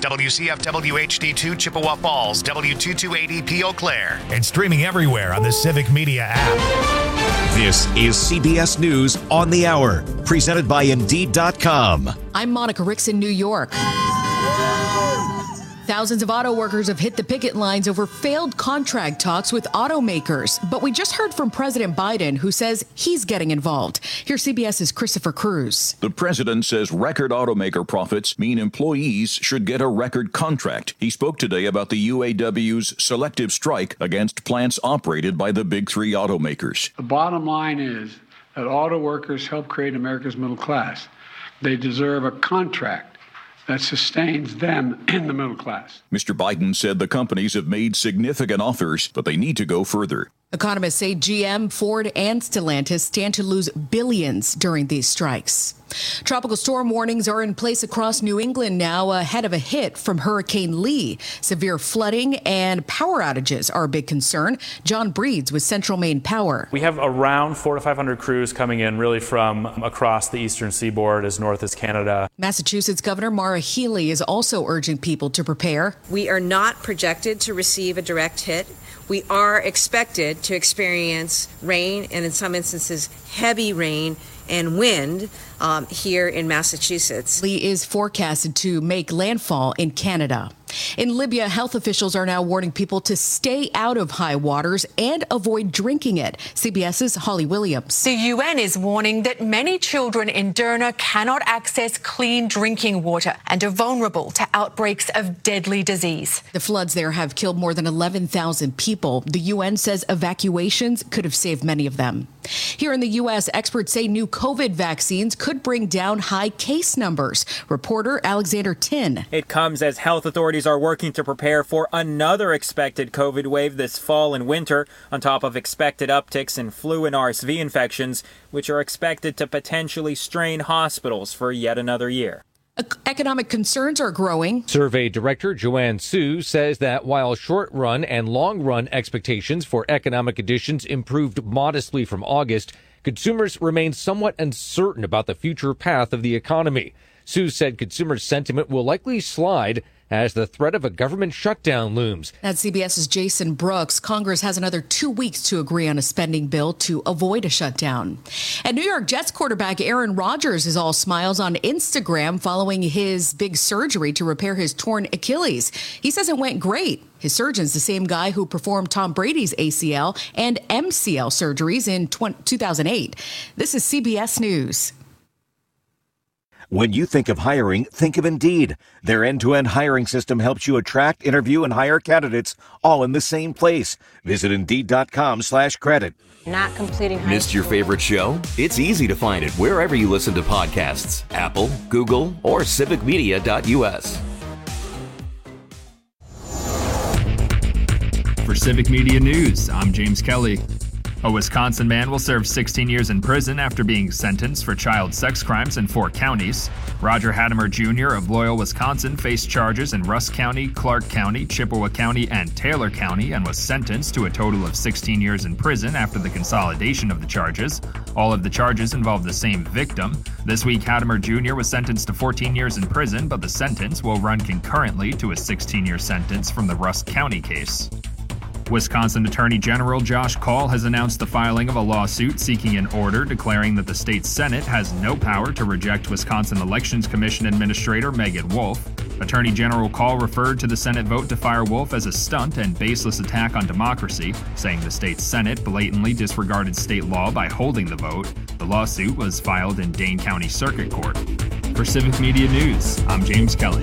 WCFW HD2 Chippewa Falls, W228EP Eau Claire. And streaming everywhere on the Civic Media app. This is CBS News on the Hour, presented by Indeed.com. I'm Monica Ricks in New York. Thousands of auto workers have hit the picket lines over failed contract talks with automakers. But we just heard from President Biden, who says he's getting involved. Here's CBS's Christopher Cruz. The president says record automaker profits mean employees should get a record contract. He spoke today about the UAW's selective strike against plants operated by the big three automakers. The bottom line is that auto workers help create America's middle class. They deserve a contract that sustains them in the middle class. Mr. Biden said the companies have made significant offers, but they need to go further. Economists say GM, Ford, and Stellantis stand to lose billions during these strikes. Tropical storm warnings are in place across New England now ahead of a hit from Hurricane Lee. Severe flooding and power outages are a big concern. John Breeds with Central Maine Power. We have around 400 to 500 crews coming in really from across the eastern seaboard as north as Canada. Massachusetts Governor Maura Healey is also urging people to prepare. We are not projected to receive a direct hit. We are expected to experience rain and in some instances heavy rain and wind here in Massachusetts. Lee is forecasted to make landfall in Canada. In Libya, health officials are now warning people to stay out of high waters and avoid drinking it. CBS's Holly Williams. The UN is warning that many children in Derna cannot access clean drinking water and are vulnerable to outbreaks of deadly disease. The floods there have killed more than 11,000 people. The UN says evacuations could have saved many of them. Here in the U.S., experts say new COVID vaccines could bring down high case numbers. Reporter Alexander Tin. It comes as health authorities are working to prepare for another expected COVID wave this fall and winter, on top of expected upticks in flu and RSV infections, which are expected to potentially strain hospitals for yet another year. Economic concerns are growing. Survey Director Joanne Su says that while short-run and long-run expectations for economic conditions improved modestly from August, consumers remain somewhat uncertain about the future path of the economy. Su said consumer sentiment will likely slide as the threat of a government shutdown looms. At CBS's Jason Brooks, Congress has another 2 weeks to agree on a spending bill to avoid a shutdown. And New York Jets quarterback Aaron Rodgers is all smiles on Instagram following his big surgery to repair his torn Achilles. He says it went great. His surgeon's the same guy who performed Tom Brady's ACL and MCL surgeries in 2008. This is CBS News. When you think of hiring, think of Indeed. Their end-to-end hiring system helps you attract, interview, and hire candidates all in the same place. Visit Indeed.com/credit. Not completing high Missed your favorite show? It's easy to find it wherever you listen to podcasts. Apple, Google, or civicmedia.us. For Civic Media News, I'm James Kelly. A Wisconsin man will serve 16 years in prison after being sentenced for child sex crimes in 4 counties. Roger Hattemer Jr. of Loyal, Wisconsin faced charges in Rusk County, Clark County, Chippewa County, and Taylor County and was sentenced to a total of 16 years in prison after the consolidation of the charges. All of the charges involve the same victim. This week, Hattemer Jr. was sentenced to 14 years in prison, but the sentence will run concurrently to a 16-year sentence from the Rusk County case. Wisconsin Attorney General Josh Kaul has announced the filing of a lawsuit seeking an order declaring that the state Senate has no power to reject Wisconsin Elections Commission Administrator Megan Wolf. Attorney General Kaul referred to the Senate vote to fire Wolf as a stunt and baseless attack on democracy, saying the state Senate blatantly disregarded state law by holding the vote. The lawsuit was filed in Dane County Circuit Court. For Civic Media News, I'm James Kelly.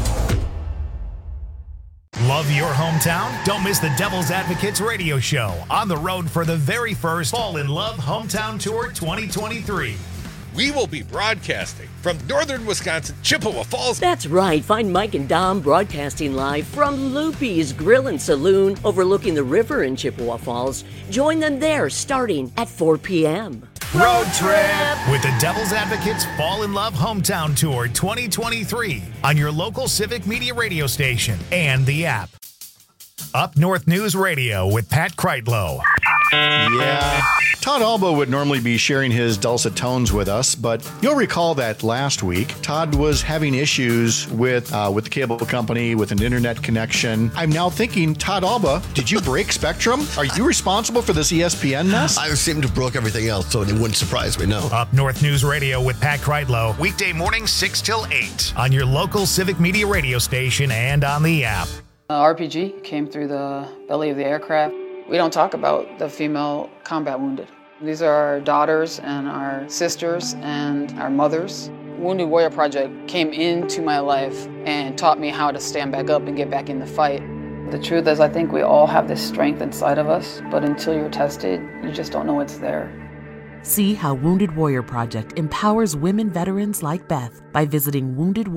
Love your hometown? Don't miss the Devil's Advocates radio show on the road for the very first Fall in Love Hometown Tour 2023. We will be broadcasting from northern Wisconsin, Chippewa Falls. That's right. Find Mike and Dom broadcasting live from Loopy's Grill and Saloon overlooking the river in Chippewa Falls. Join them there starting at 4 p.m. Road trip with the Devil's Advocates Fall in Love Hometown Tour 2023 on your local Civic Media radio station and the app. Up North News Radio with Pat Kreitlow. Yeah. Todd Alba would normally be sharing his dulcet tones with us, but you'll recall that last week, Todd was having issues with the cable company, with an internet connection. I'm now thinking, Todd Alba, did you break Spectrum? Are you responsible for this ESPN mess? I seem to have broke everything else, so it wouldn't surprise me, no. Up North News Radio with Pat Kreitlow, weekday mornings 6 till 8 on your local Civic Media radio station and on the app. RPG came through the belly of the aircraft. We don't talk about the female combat wounded. These are our daughters and our sisters and our mothers. Wounded Warrior Project came into my life and taught me how to stand back up and get back in the fight. The truth is, I think we all have this strength inside of us, but until you're tested, you just don't know it's there. See how Wounded Warrior Project empowers women veterans like Beth by visiting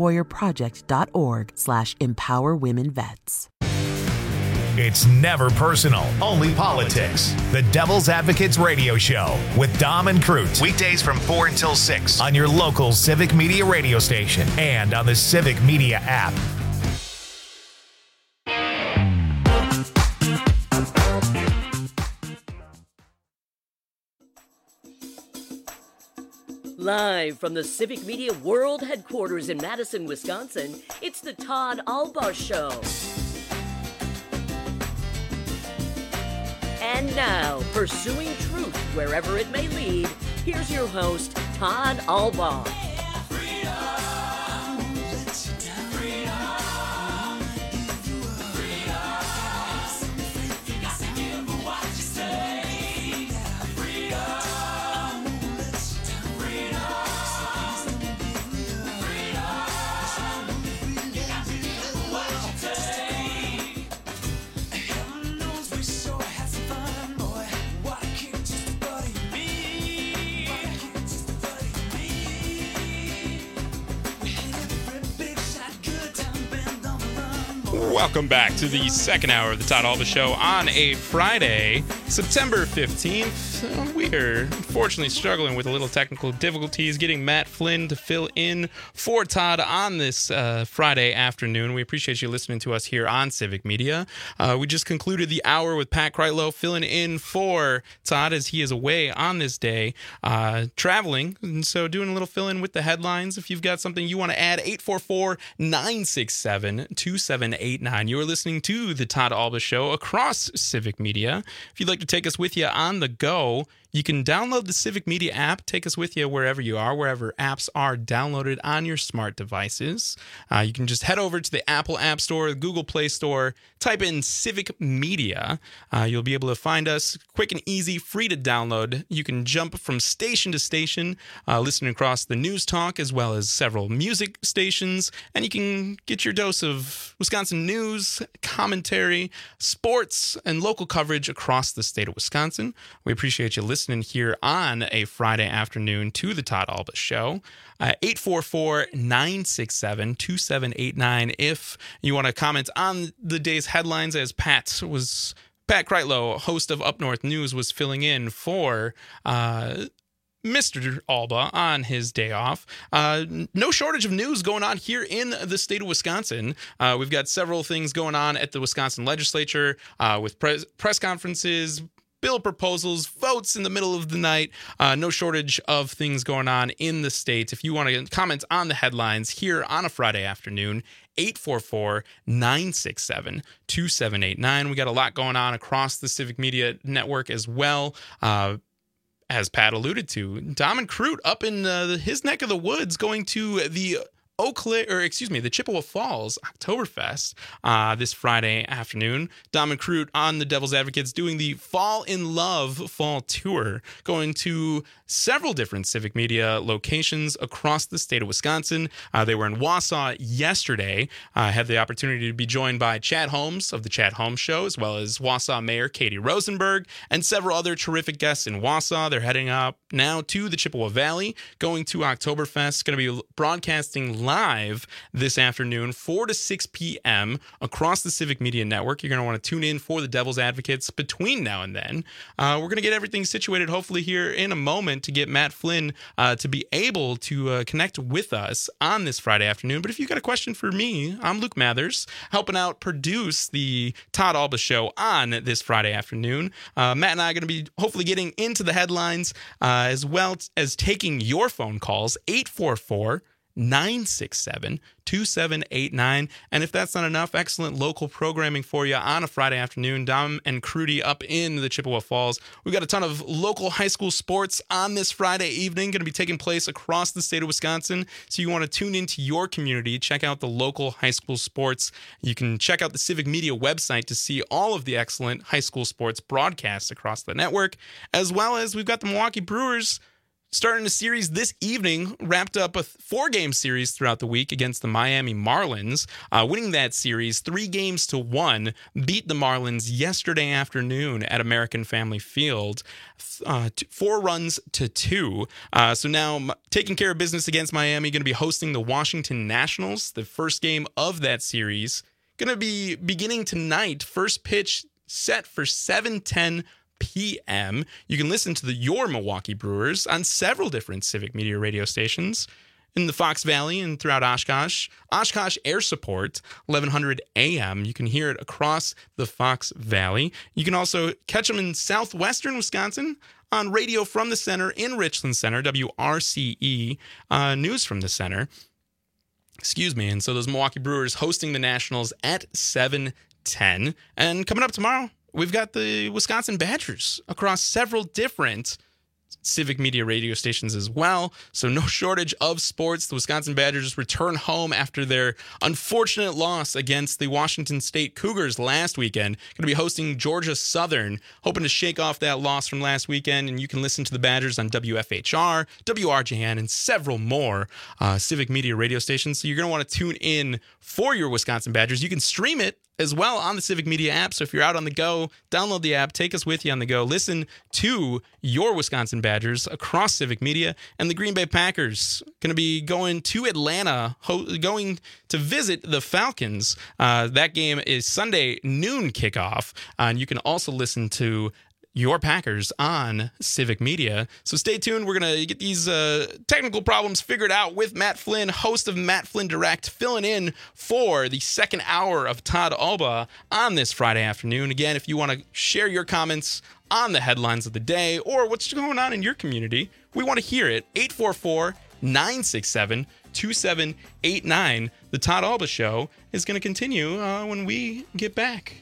woundedwarriorproject.org/empowerwomenvets. It's never personal, only politics. The Devil's Advocates Radio Show with Dom and Crute. Weekdays from 4 until 6 on your local Civic Media radio station and on the Civic Media app. Live from the Civic Media World Headquarters in Madison, Wisconsin, it's the Todd Alba Show. And now, pursuing truth wherever it may lead, here's your host, Todd Alba. Welcome back to the second hour of the Todd Alba Show on a Friday, September 15th. We are unfortunately struggling with a little technical difficulties getting Matt Flynn to fill in for Todd on this Friday afternoon. We appreciate you listening to us here on Civic Media. We just concluded the hour with Pat Kreitlow filling in for Todd as he is away on this day, traveling. And so doing a little fill-in with the headlines. If you've got something you want to add, 844-967-2789. You are listening to the Todd Alba Show across Civic Media. If you'd like to take us with you on the go, you can download the Civic Media app, take us with you wherever you are, wherever apps are downloaded on your smart devices. You can just head over to the Apple App Store, the Google Play Store, type in Civic Media. You'll be able to find us quick and easy, free to download. You can jump from station to station, listen across the news talk as well as several music stations, and you can get your dose of Wisconsin news, commentary, sports, and local coverage across the state of Wisconsin. We appreciate you listening here on a Friday afternoon to the Todd Alba Show. 844-967-2789 if you want to comment on the day's headlines, as Pat Kreitlow, host of Up North News, was filling in for Mr. Alba on his day off. No shortage of news going on here in the state of Wisconsin. We've got several things going on at the Wisconsin legislature with press conferences, bill proposals, votes in the middle of the night. No shortage of things going on in the state. If you want to comment on the headlines here on a Friday afternoon, 844-967-2789. We got a lot going on across the Civic Media Network as well. As Pat alluded to, Dom and Crute up in his neck of the woods going to the the Chippewa Falls Oktoberfest this Friday afternoon. Dom and Crute on the Devil's Advocates doing the Fall in Love Fall Tour, going to several different Civic Media locations across the state of Wisconsin. They were in Wausau yesterday. Had the opportunity to be joined by Chad Holmes of the Chad Holmes Show, as well as Wausau Mayor Katie Rosenberg, and several other terrific guests in Wausau. They're heading up now to the Chippewa Valley, going to Oktoberfest. Going to be broadcasting live this afternoon, 4 to 6 p.m. across the Civic Media Network. You're going to want to tune in for the Devil's Advocates between now and then. We're going to get everything situated hopefully here in a moment to get Matt Flynn to be able to connect with us on this Friday afternoon. But if you got a question for me, I'm Luke Mathers, helping out produce the Todd Alba Show on this Friday afternoon. Matt and I are going to be hopefully getting into the headlines as well as taking your phone calls, 844-967-2789. And if that's not enough, excellent local programming for you on a Friday afternoon. Dom and Crudy up in the Chippewa Falls. We've got a ton of local high school sports on this Friday evening, going to be taking place across the state of Wisconsin. So you want to tune into your community, check out the local high school sports. You can check out the Civic Media website to see all of the excellent high school sports broadcasts across the network, as well as we've got the Milwaukee Brewers starting a series this evening, wrapped up a 4-game series throughout the week against the Miami Marlins, winning that series 3-1, beat the Marlins yesterday afternoon at American Family Field, 4-2. So now taking care of business against Miami, going to be hosting the Washington Nationals, the first game of that series. Going to be beginning tonight, first pitch set for 7:10 p.m. You can listen to your Milwaukee Brewers on several different Civic Media radio stations in the Fox Valley and throughout Oshkosh. Oshkosh Air Support, 1100 a.m. You can hear it across the Fox Valley. You can also catch them in southwestern Wisconsin on Radio from the Center in Richland Center, WRCE, News from the Center. Excuse me. And so those Milwaukee Brewers hosting the Nationals at 7:10. And coming up tomorrow, we've got the Wisconsin Badgers across several different Civic Media radio stations as well. So no shortage of sports. The Wisconsin Badgers return home after their unfortunate loss against the Washington State Cougars last weekend. Going to be hosting Georgia Southern, hoping to shake off that loss from last weekend. And you can listen to the Badgers on WFHR, WRJN, and several more Civic Media radio stations. So you're going to want to tune in for your Wisconsin Badgers. You can stream it as well on the Civic Media app. So if you're out on the go, download the app, take us with you on the go. Listen to your Wisconsin Badgers across Civic Media. And the Green Bay Packers going to be going to Atlanta, going to visit the Falcons. That game is Sunday noon kickoff. And you can also listen to your Packers on Civic Media. So stay tuned. We're going to get these technical problems figured out with Matt Flynn, host of Matt Flynn Direct, filling in for the second hour of Todd Alba on this Friday afternoon. Again, if you want to share your comments on the headlines of the day or what's going on in your community, we want to hear it. 844-967-2789. The Todd Alba Show is going to continue when we get back.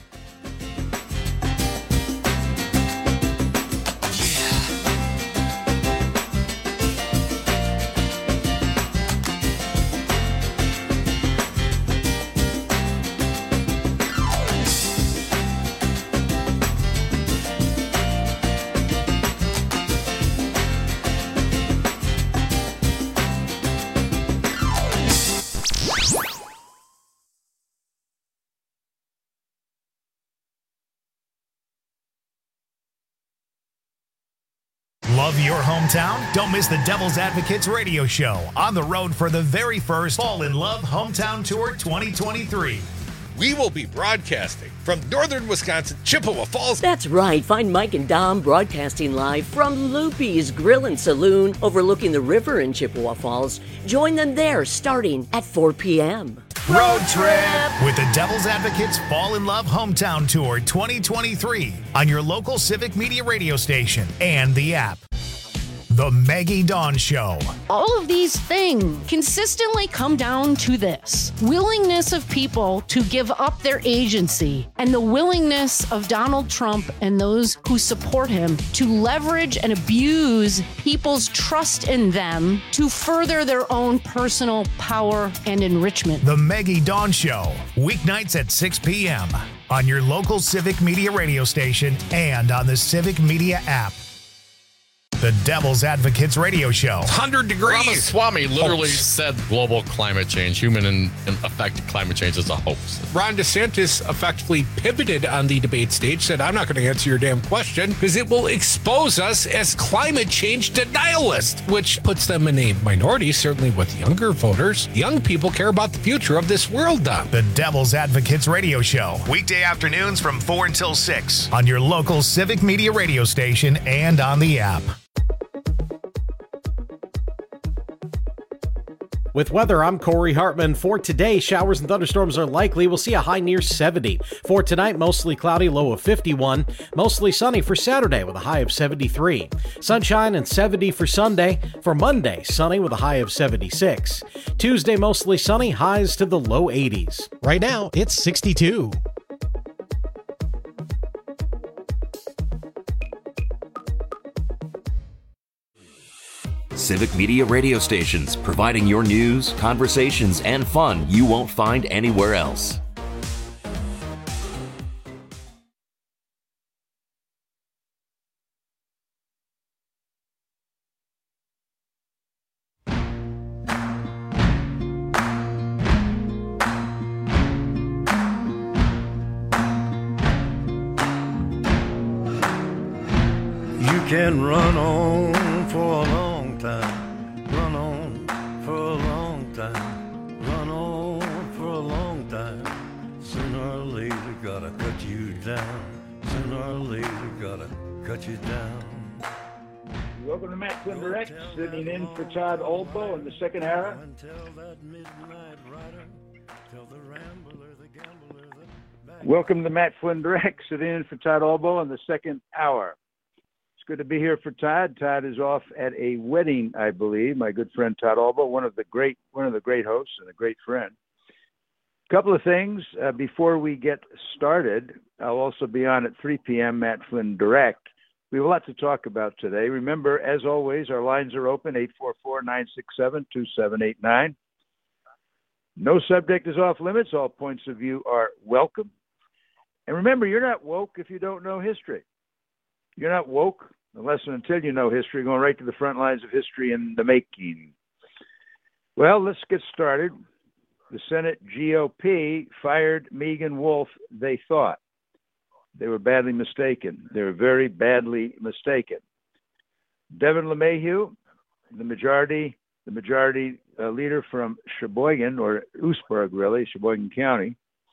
Love your hometown? Don't miss the Devil's Advocates radio show on the road for the very first Fall in Love Hometown Tour 2023. We will be broadcasting from northern Wisconsin, Chippewa Falls. That's right. Find Mike and Dom broadcasting live from Loopy's Grill and Saloon overlooking the river in Chippewa Falls. Join them there starting at 4 p.m. Road trip with the Devil's Advocates Fall in Love Hometown Tour 2023 on your local Civic Media radio station and the app. The Maggie Dawn Show. All of these things consistently come down to this: willingness of people to give up their agency, and the willingness of Donald Trump and those who support him to leverage and abuse people's trust in them to further their own personal power and enrichment. The Maggie Dawn Show, weeknights at 6 p.m. on your local Civic Media radio station and on the Civic Media app. The Devil's Advocates Radio Show. 100 degrees. Ramaswamy literally said global climate change, human-affected climate change is a hoax. Ron DeSantis effectively pivoted on the debate stage, said, I'm not going to answer your damn question because it will expose us as climate change denialists, which puts them in a minority, certainly with younger voters. Young people care about the future of this world, Don. The Devil's Advocates Radio Show. Weekday afternoons from 4 until 6 on your local Civic Media radio station and on the app. With weather, I'm Corey Hartman. For today, showers and thunderstorms are likely. We'll see a high near 70. For tonight, mostly cloudy, low of 51. Mostly sunny for Saturday with a high of 73. Sunshine and 70 for Sunday. For Monday, sunny with a high of 76. Tuesday, mostly sunny, highs to the low 80s. Right now, it's 62. Civic Media radio stations, providing your news, conversations, and fun you won't find anywhere else. You can run on for a long time, run on for a long time, run on for a long time. Sooner or later, gotta cut you down. Sooner or later, gotta cut you down. Welcome to Matt Flynn Direct, sitting in for Todd Olbo in the second hour. Welcome to Matt Flynn Direct, sitting in for Todd Olbo in the second hour. Good to be here for Todd. Todd is off at a wedding, I believe. My good friend Todd Olbo, one of the great hosts and a great friend. A couple of things before we get started. I'll also be on at 3 p.m. Matt Flynn Direct. We have a lot to talk about today. Remember, as always, our lines are open 844-967-2789. No subject is off limits. All points of view are welcome. And remember, you're not woke if you don't know history. You're not woke unless and until you know history, going right to the front lines of history in the making. Well, let's get started. The Senate GOP fired Megan Wolf, they thought. They were badly mistaken. They were very badly mistaken. Devin LeMahieu, the majority leader from Sheboygan, or Oostburg, really, Sheboygan County,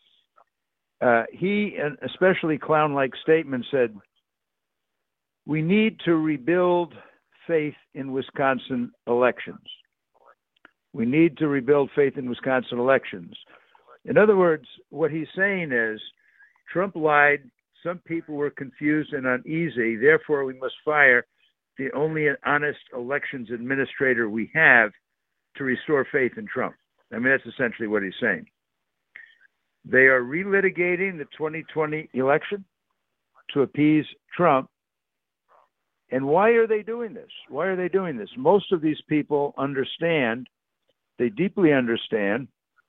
he, an especially clown-like statement, said, "We need to rebuild faith in Wisconsin elections. We need to rebuild faith in Wisconsin elections." In other words, what he's saying is Trump lied. Some people were confused and uneasy. Therefore, we must fire the only honest elections administrator we have to restore faith in Trump. I mean, that's essentially what he's saying. They are relitigating the 2020 election to appease Trump. And why are they doing this? Why are they doing this? Most of these people understand, they deeply understand,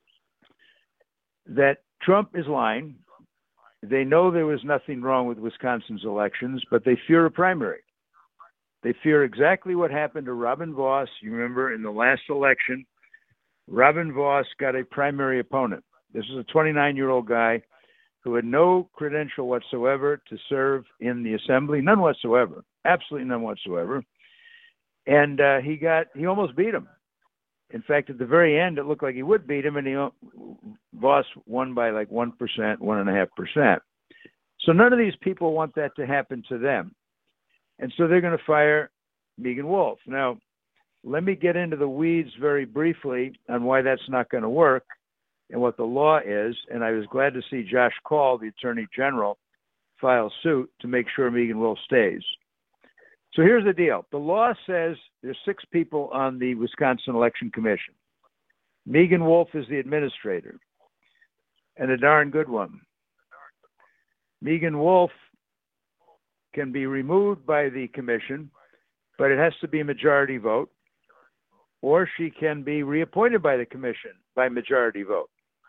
that Trump is lying. They know there was nothing wrong with Wisconsin's elections, but they fear a primary. They fear exactly what happened to Robin Vos. You remember in the last election, Robin Vos got a primary opponent. This is a 29-year-old guy who had no credential whatsoever to serve in the assembly, none whatsoever, absolutely none whatsoever. And he almost beat him. In fact, at the very end, it looked like he would beat him, and Vos won by like 1%, 1.5%. So none of these people want that to happen to them. And so they're going to fire Megan Wolf. Now, let me get into the weeds very briefly on why that's not going to work and what the law is. And I was glad to see Josh Call, the Attorney General, file suit to make sure Megan Wolf stays. So here's the deal. The law says there's 6 people on the Wisconsin Election Commission. Megan Wolf is the administrator, and a darn good one. Megan Wolf can be removed by the commission, but it has to be a majority vote, or she can be reappointed by the commission by majority vote.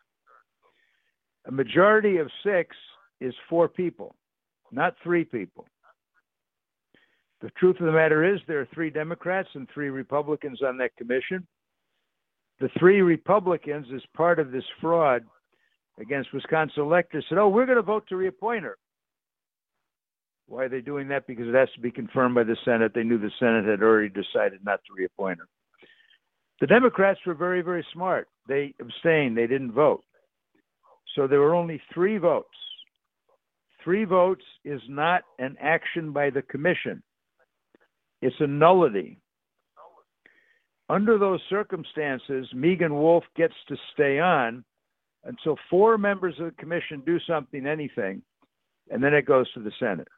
A majority of 6 is 4 people, not 3 people. The truth of the matter is there are 3 Democrats and 3 Republicans on that commission. The 3 Republicans, as part of this fraud against Wisconsin electors, said, oh, we're going to vote to reappoint her. Why are they doing that? Because it has to be confirmed by the Senate. They knew the Senate had already decided not to reappoint her. The Democrats were very, very smart. They abstained. They didn't vote. So there were only 3 votes. 3 votes is not an action by the commission. It's a nullity. Under those circumstances, Megan Wolf gets to stay on until 4 members of the commission do something, anything, and then it goes to the Senate.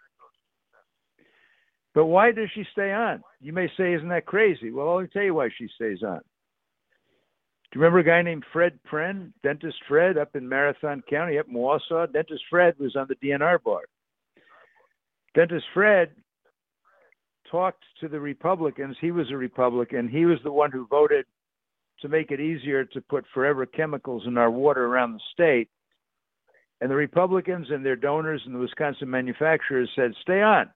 But why does she stay on? You may say, isn't that crazy? Well, I'll tell you why she stays on. Do you remember a guy named Fred Pren, Dentist Fred, up in Marathon County, up in Wausau? Dentist Fred was on the DNR board. Dentist Fred talked to the Republicans. He was a Republican. He was the one who voted to make it easier to put forever chemicals in our water around the state. And the Republicans and their donors and the Wisconsin manufacturers said, stay on.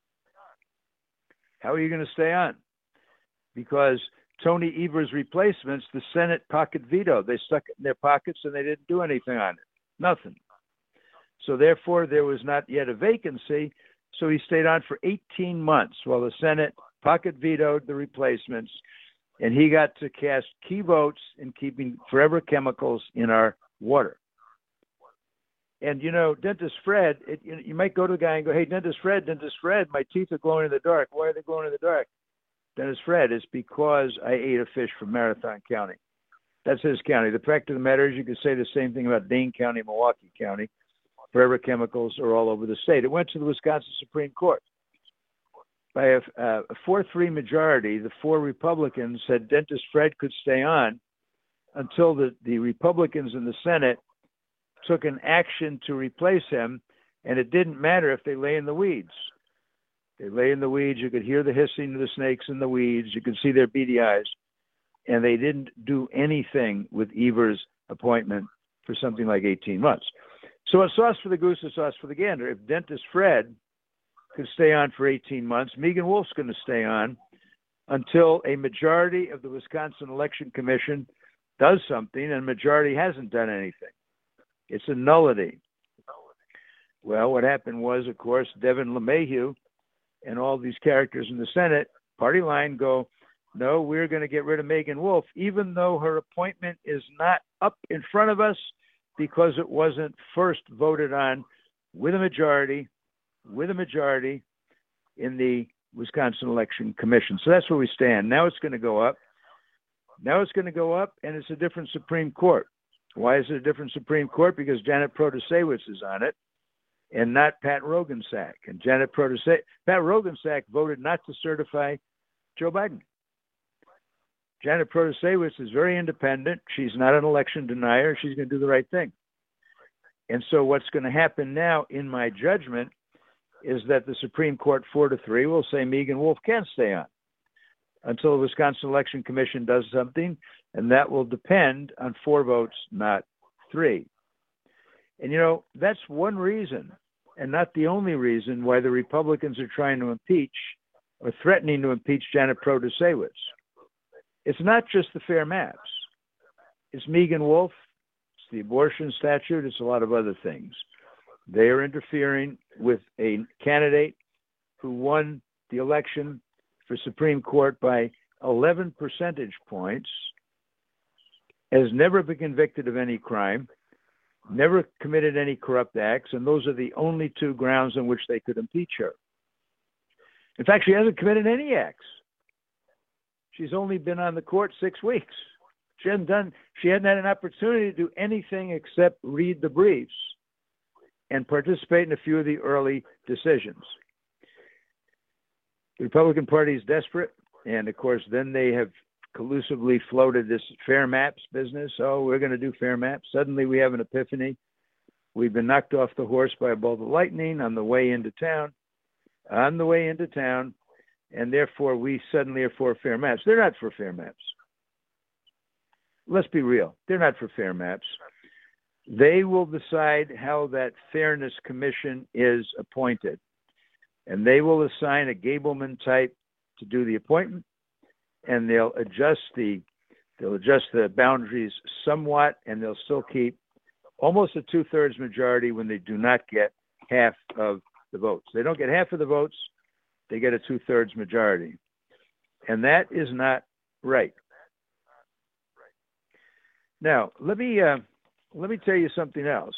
How are you going to stay on? Because Tony Evers' replacements, the Senate pocket vetoed. They stuck it in their pockets and they didn't do anything on it. Nothing. So therefore, there was not yet a vacancy. So he stayed on for 18 months while the Senate pocket vetoed the replacements, and he got to cast key votes in keeping forever chemicals in our water. And, you know, Dentist Fred, you might go to the guy and go, hey, Dentist Fred, my teeth are glowing in the dark. Why are they glowing in the dark? Dentist Fred, it's because I ate a fish from Marathon County. That's his county. The fact of the matter is you could say the same thing about Dane County, Milwaukee County. Forever chemicals are all over the state. It went to the Wisconsin Supreme Court. By a 4-3 majority, the 4 Republicans said Dentist Fred could stay on until the Republicans in the Senate took an action to replace him, and it didn't matter if they lay in the weeds. They lay in the weeds. You could hear the hissing of the snakes in the weeds. You could see their beady eyes. And they didn't do anything with Evers' appointment for something like 18 months. So a sauce for the goose, a sauce for the gander. If Dentist Fred could stay on for 18 months, Megan Wolf's going to stay on until a majority of the Wisconsin Election Commission does something, and a majority hasn't done anything. It's a nullity. Well, what happened was, of course, Devin LeMahieu and all these characters in the Senate, party line, go, no, we're going to get rid of Megan Wolf, even though her appointment is not up in front of us because it wasn't first voted on with a majority in the Wisconsin Election Commission. So that's where we stand. Now it's going to go up. And it's a different Supreme Court. Why is it a different Supreme Court? Because Janet Protasiewicz is on it, and not Pat Roggensack. And Pat Roggensack voted not to certify Joe Biden. Janet Protasiewicz is very independent. She's not an election denier. She's going to do the right thing. And so what's going to happen now, in my judgment, is that the Supreme Court 4-3 will say Megan Wolf can stay on until the Wisconsin Election Commission does something, and that will depend on 4 votes, not 3. And, you know, that's one reason, and not the only reason, why the Republicans are trying to impeach or threatening to impeach Janet Protasiewicz. It's not just the fair maps. It's Megan Wolf, it's the abortion statute, it's a lot of other things. They are interfering with a candidate who won the election for Supreme Court by 11 percentage points, has never been convicted of any crime, never committed any corrupt acts, and those are the only 2 grounds on which they could impeach her. In fact, she hasn't committed any acts. She's only been on the court 6 weeks. She hadn't had an opportunity to do anything except read the briefs and participate in a few of the early decisions. The Republican Party is desperate, and of course, then they have collusively floated this fair maps business. Oh, we're going to do fair maps. Suddenly we have an epiphany. We've been knocked off the horse by a bolt of lightning on the way into town, and therefore we suddenly are for fair maps. They're not for fair maps. Let's be real. They're not for fair maps. They will decide how that Fairness Commission is appointed. and they will assign a Gableman type to do the appointment, and they'll adjust the boundaries somewhat, and they'll still keep almost a 2/3 majority when they do not get half of the votes. They don't get half of the votes, they get a 2/3 majority. And that is not right. Now, let me tell you something else.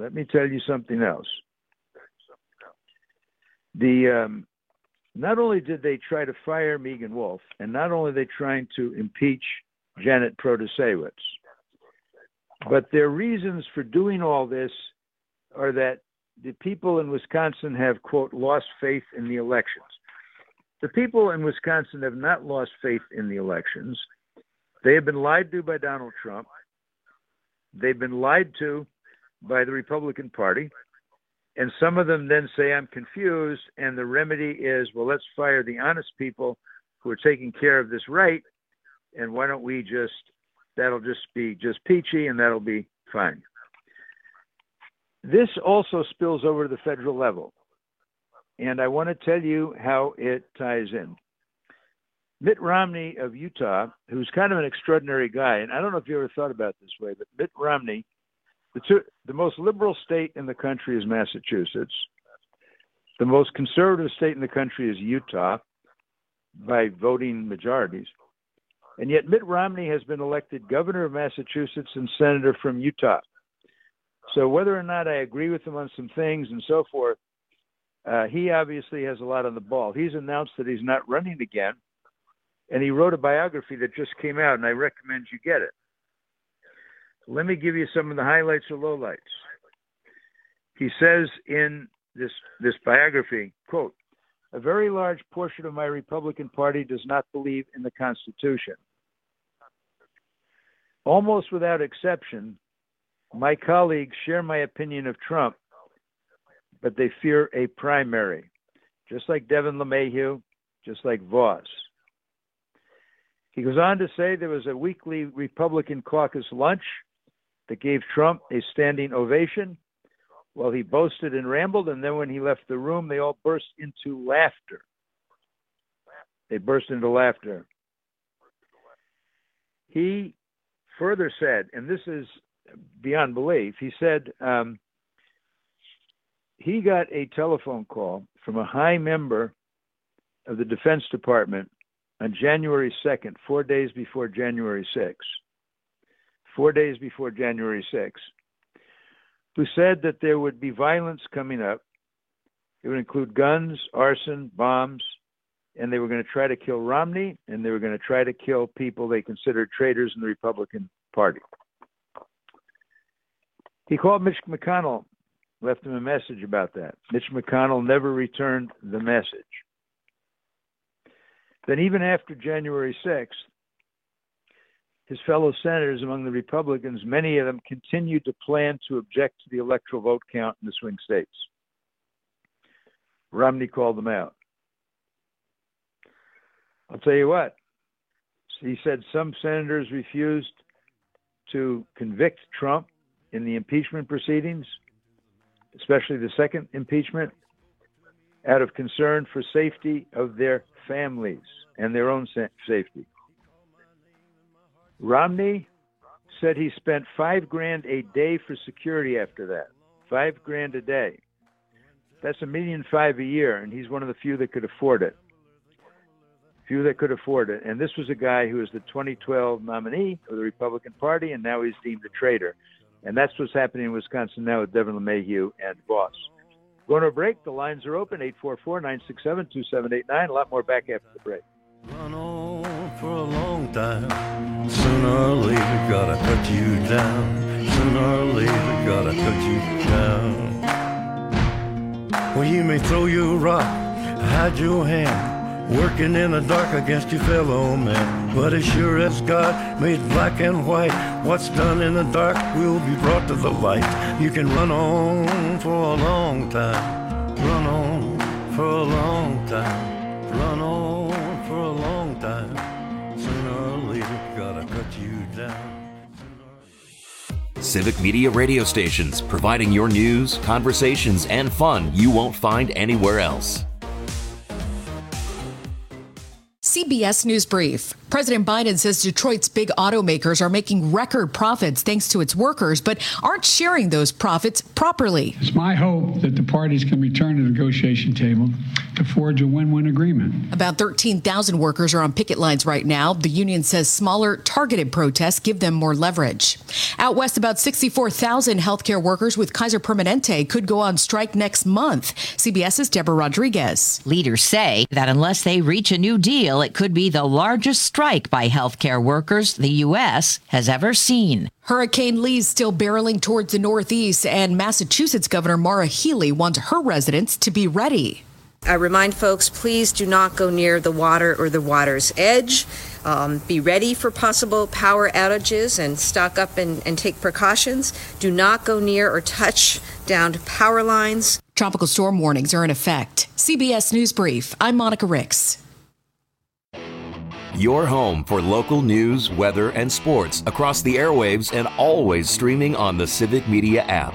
Not only did they try to fire Megan Wolf, and not only are they trying to impeach Janet Protasewicz, but their reasons for doing all this are that the people in Wisconsin have, quote, lost faith in the elections. The people in Wisconsin have not lost faith in the elections. They have been lied to by Donald Trump. They've been lied to by the Republican Party. And some of them then say, I'm confused. And the remedy is, well, let's fire the honest people who are taking care of this right. And why don't we that'll just be peachy, and that'll be fine. This also spills over to the federal level. And I want to tell you how it ties in. Mitt Romney of Utah, who's kind of an extraordinary guy, and I don't know if you ever thought about it this way, but Mitt Romney, the most liberal state in the country is Massachusetts. The most conservative state in the country is Utah by voting majorities. And yet Mitt Romney has been elected governor of Massachusetts and senator from Utah. So whether or not I agree with him on some things and so forth, he obviously has a lot on the ball. He's announced that he's not running again, and he wrote a biography that just came out, and I recommend you get it. Let me give you some of the highlights or lowlights. He says in this biography, quote, a very large portion of my Republican Party does not believe in the Constitution. Almost without exception, my colleagues share my opinion of Trump, but they fear a primary, just like Devin LeMahieu, just like Voss. He goes on to say there was a weekly Republican caucus lunch that gave Trump a standing ovation while he boasted and rambled, and then when he left the room, they all burst into laughter. They burst into laughter. He further said, and this is beyond belief, he said he got a telephone call from a high member of the Defense Department on January 2nd, 4 days before January 6th. 4 days before January 6th, who said that there would be violence coming up. It would include guns, arson, bombs, and they were going to try to kill Romney, and they were going to try to kill people they considered traitors in the Republican Party. He called Mitch McConnell, left him a message about that. Mitch McConnell never returned the message. Then even after January 6th, his fellow senators among the Republicans, many of them continued to plan to object to the electoral vote count in the swing states. Romney called them out. I'll tell you what, he said some senators refused to convict Trump in the impeachment proceedings, especially the second impeachment, out of concern for safety of their families and their own safety. Romney said he spent $5,000 a day for security after that. $5,000 a day. That's $1.5 million a year, and he's one of the few that could afford it. And this was a guy who was the 2012 nominee of the Republican Party, and now he's deemed a traitor. And that's what's happening in Wisconsin now with Devin LeMahieu and Voss. Going to a break. The lines are open, 844-967-2789. A lot more back after the break. Run on for a long time. Sooner or later, gotta cut you down. Sooner or later, gotta cut you down. Well, you may throw your rock, hide your hand, working in the dark against your fellow man. But as sure as God made black and white, what's done in the dark will be brought to the light. You can run on for a long time. Run on for a long time. Run on for a long time. Sooner or later, gotta cut you down. Civic Media radio stations, providing your news, conversations, and fun you won't find anywhere else. CBS News Brief. President Biden says Detroit's big automakers are making record profits thanks to its workers, but aren't sharing those profits properly. It's my hope that the parties can return to the negotiation table to forge a win-win agreement. About 13,000 workers are on picket lines right now. The union says smaller, targeted protests give them more leverage. Out west, about 64,000 healthcare workers with Kaiser Permanente could go on strike next month. CBS's Deborah Rodriguez. Leaders say that unless they reach a new deal, it could be the largest strike by healthcare workers the U.S. has ever seen. Hurricane Lee's still barreling towards the northeast, and Massachusetts Governor Maura Healey wants her residents to be ready. I remind folks, please do not go near the water or the water's edge. Be ready for possible power outages and stock up and take precautions. Do not go near or touch downed power lines. Tropical storm warnings are in effect. CBS News Brief. I'm Monica Ricks. Your home for local news, weather, and sports across the airwaves and always streaming on the Civic Media app.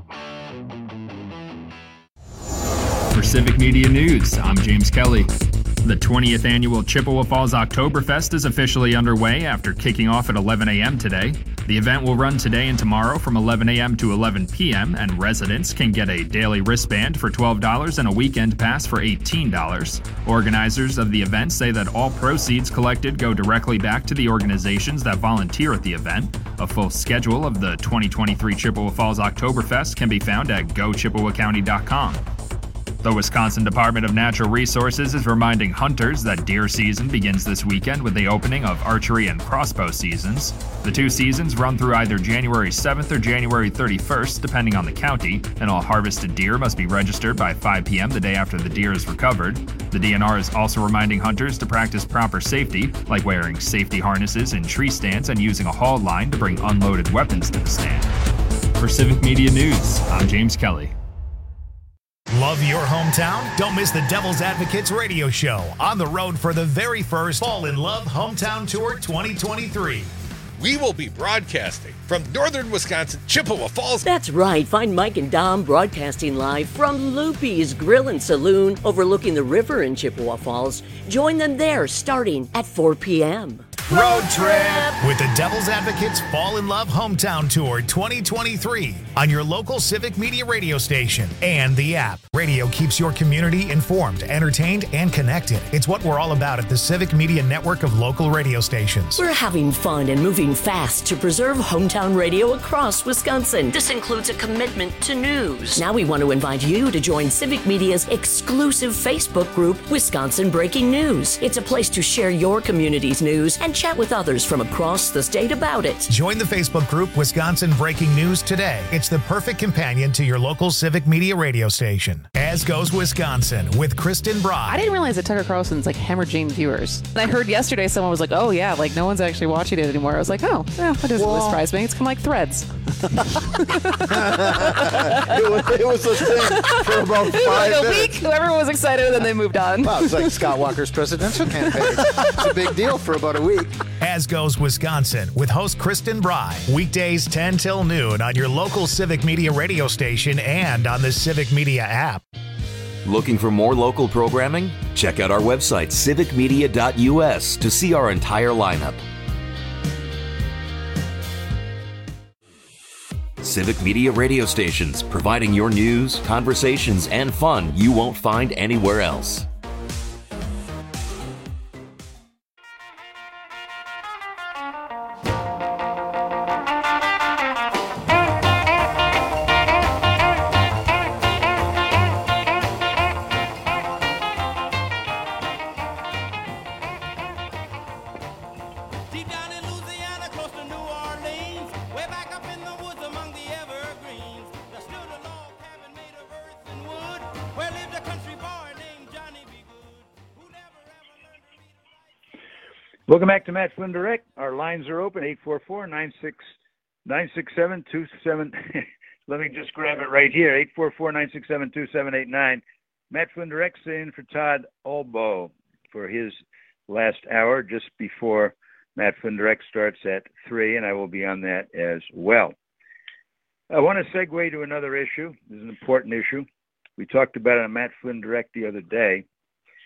For Civic Media News, I'm James Kelly. The 20th annual Chippewa Falls Oktoberfest is officially underway after kicking off at 11 a.m. today. The event will run today and tomorrow from 11 a.m. to 11 p.m., and residents can get a daily wristband for $12 and a weekend pass for $18. Organizers of the event say that all proceeds collected go directly back to the organizations that volunteer at the event. A full schedule of the 2023 Chippewa Falls Oktoberfest can be found at gochippewacounty.com. The Wisconsin Department of Natural Resources is reminding hunters that deer season begins this weekend with the opening of archery and crossbow seasons. The two seasons run through either January 7th or January 31st, depending on the county, and all harvested deer must be registered by 5 p.m. the day after the deer is recovered. The DNR is also reminding hunters to practice proper safety, like wearing safety harnesses in tree stands and using a haul line to bring unloaded weapons to the stand. For Civic Media News, I'm James Kelly. Love your hometown? Don't miss the Devil's Advocates radio show on the road for the very first Fall in Love Hometown Tour 2023. We will be broadcasting from northern Wisconsin, Chippewa Falls. That's right. Find Mike and Dom broadcasting live from Loopy's Grill and Saloon overlooking the river in Chippewa Falls. Join them there starting at 4 p.m. Road trip with the Devil's Advocates Fall in Love Hometown Tour 2023 on your local Civic Media radio station and the app. Radio keeps your community informed, entertained, and connected. It's what we're all about at the Civic Media network of local radio stations. We're having fun and moving fast to preserve hometown radio across Wisconsin. This includes a commitment to news. Now we want to invite you to join Civic Media's exclusive Facebook group, Wisconsin Breaking News. It's a place to share your community's news and chat with others from across the state about it. Join the Facebook group Wisconsin Breaking News today. It's the perfect companion to your local Civic Media radio station. As Goes Wisconsin with Kristen Brock. I didn't realize that Tucker Carlson's like hemorrhaging viewers. And I heard yesterday someone was like, oh yeah, like no one's actually watching it anymore. I was like, oh, yeah, that doesn't really surprise me. It's kind of like Threads. it was a thing for about 5 like a minutes. week, everyone was excited, and then they moved on. Wow, it's like Scott Walker's presidential campaign. It's a big deal for about a week. As Goes Wisconsin with host Kristen Bry. Weekdays 10 till noon on your local Civic Media radio station and on the Civic Media app. Looking for more local programming? Check out our website, civicmedia.us, to see our entire lineup. Civic Media radio stations, providing your news, conversations, and fun you won't find anywhere else. Welcome back to Matt Flynn Direct. Our lines are open, 844-967-27. Let me just grab it right here, 844-967-2789. Matt Flynn Direct in for Todd Albo for his last hour, just before Matt Flynn Direct starts at 3, and I will be on that as well. I want to segue to another issue. This is an important issue. We talked about it on Matt Flynn Direct the other day.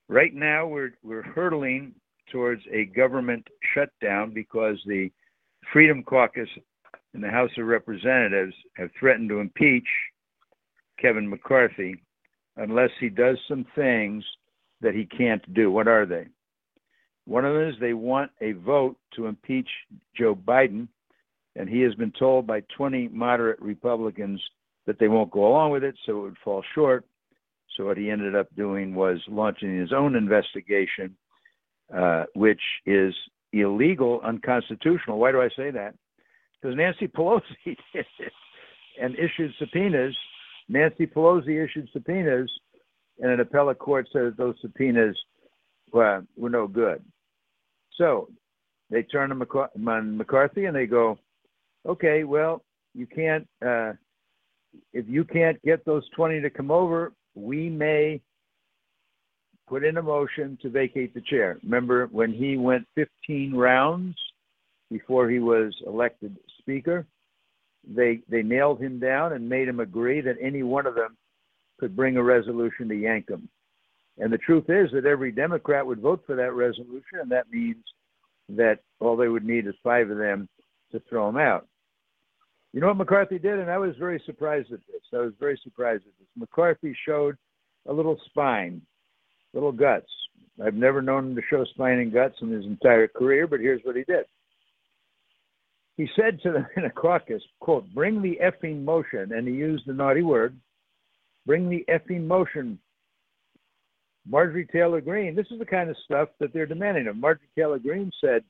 Right now, we're hurtling towards a government shutdown because the Freedom Caucus in the House of Representatives have threatened to impeach Kevin McCarthy unless he does some things that he can't do. What are they? One of them is they want a vote to impeach Joe Biden, and he has been told by 20 moderate Republicans that they won't go along with it, so it would fall short. So what he ended up doing was launching his own investigation, which is illegal, unconstitutional. Why do I say that? Because Nancy Pelosi did it and issued subpoenas. Nancy Pelosi issued subpoenas, and an appellate court said that those subpoenas were no good. So they turn on McCarthy and they go, okay, well, you can't, if you can't get those 20 to come over, we may put in a motion to vacate the chair. Remember when he went 15 rounds before he was elected speaker? They nailed him down and made him agree that any one of them could bring a resolution to yank him. And the truth is that every Democrat would vote for that resolution, and that means that all they would need is 5 of them to throw him out. You know what McCarthy did? And I was very surprised at this. McCarthy showed a little spine, little guts. I've never known him to show spine and guts in his entire career, but here's what he did. He said to them in a caucus, quote, bring the effing motion, and he used the naughty word, bring the effing motion. Marjorie Taylor Greene, this is the kind of stuff that they're demanding of. Marjorie Taylor Greene said,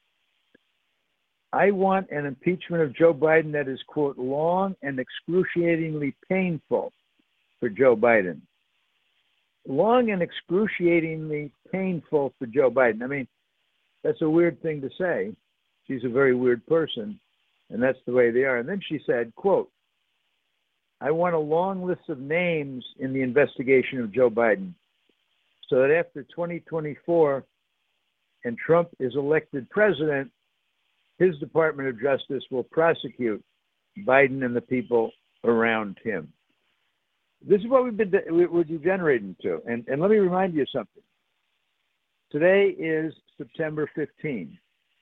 I want an impeachment of Joe Biden that is, quote, long and excruciatingly painful for Joe Biden. Long and excruciatingly painful for Joe Biden. I mean, that's a weird thing to say. She's a very weird person, and that's the way they are. And then she said, quote, I want a long list of names in the investigation of Joe Biden so that after 2024 and Trump is elected president, his Department of Justice will prosecute Biden and the people around him. This is what we're degenerating to. And let me remind you of something. Today is September 15.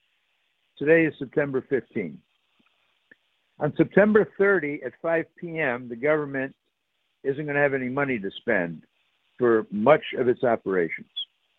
On September 30 at 5 p.m., the government isn't going to have any money to spend for much of its operations.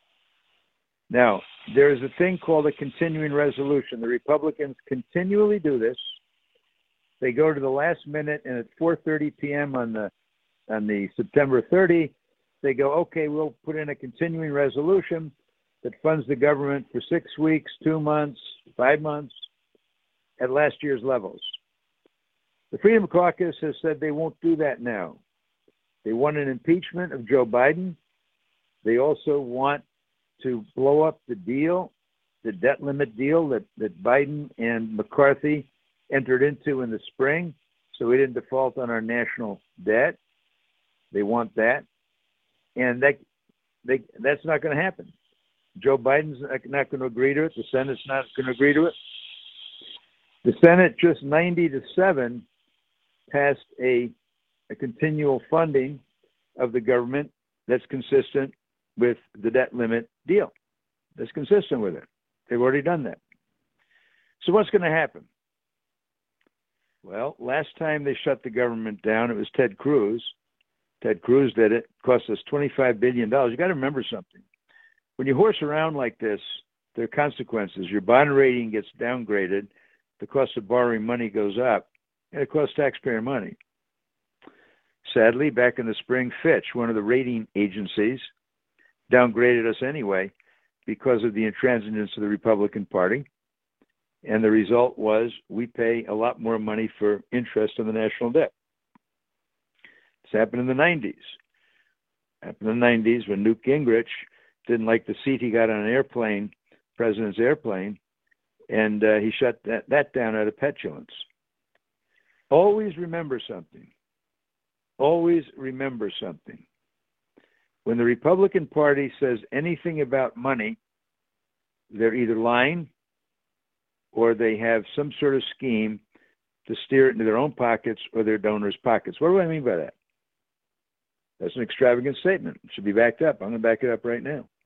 Now, there is a thing called a continuing resolution. The Republicans continually do this. They go to the last minute, and at 4:30 p.m. on the September 30, they go, okay, we'll put in a continuing resolution that funds the government for 6 weeks, 2 months, 5 months at last year's levels. The Freedom Caucus has said they won't do that now. They want an impeachment of Joe Biden. They also want to blow up the deal, the debt limit deal that Biden and McCarthy entered into in the spring, so we didn't default on our national debt. They want that. And that's not going to happen. Joe Biden's not going to agree to it. The Senate's not going to agree to it. The Senate, just 90-7, passed a continual funding of the government that's consistent with the debt limit deal. That's consistent with it. They've already done that. So what's going to happen? Well, last time they shut the government down, it was Ted Cruz. Ted Cruz did it. It cost us $25 billion. You got to remember something. When you horse around like this, there are consequences. Your bond rating gets downgraded. The cost of borrowing money goes up, and it costs taxpayer money. Sadly, back in the spring, Fitch, one of the rating agencies, downgraded us anyway because of the intransigence of the Republican Party. And the result was we pay a lot more money for interest on the national debt. This happened in the 90s. Happened in the 90s when Newt Gingrich didn't like the seat he got on an airplane, president's airplane, and he shut that down out of petulance. Always remember something. Always remember something. When the Republican Party says anything about money, they're either lying or they have some sort of scheme to steer it into their own pockets or their donors' pockets. What do I mean by that? That's an extravagant statement. It should be backed up. I'm going to back it up right now.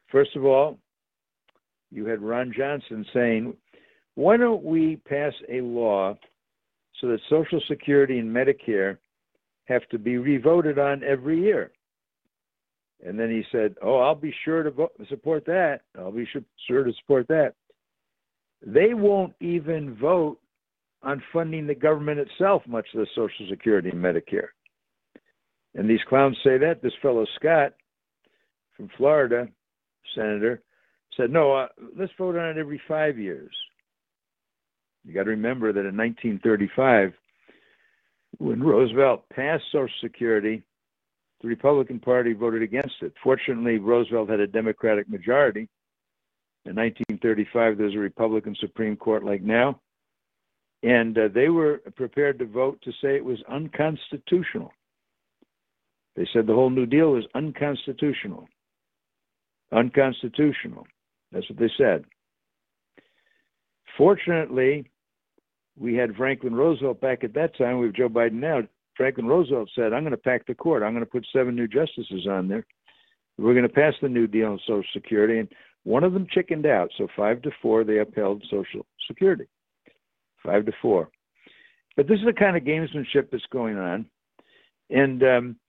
First of all, you had Ron Johnson saying, why don't we pass a law so that Social Security and Medicare have to be revoted on every year? And then he said, I'll be sure to support that. I'll be sure to support that. They won't even vote on funding the government itself, much less Social Security and Medicare. And these clowns say that. This fellow Scott from Florida, senator, said, no, let's vote on it every 5 years. You got to remember that in 1935, when Roosevelt passed Social Security, the Republican Party voted against it. Fortunately, Roosevelt had a Democratic majority. In 1935, there was a Republican Supreme Court like now, and they were prepared to vote to say it was unconstitutional. They said the whole New Deal was unconstitutional. Unconstitutional. That's what they said. Fortunately, we had Franklin Roosevelt back at that time. We have Joe Biden now. Franklin Roosevelt said, I'm going to pack the court. I'm going to put 7 new justices on there. We're going to pass the New Deal on Social Security. And one of them chickened out. So 5-4, they upheld Social Security. 5-4. But this is the kind of gamesmanship that's going on. And,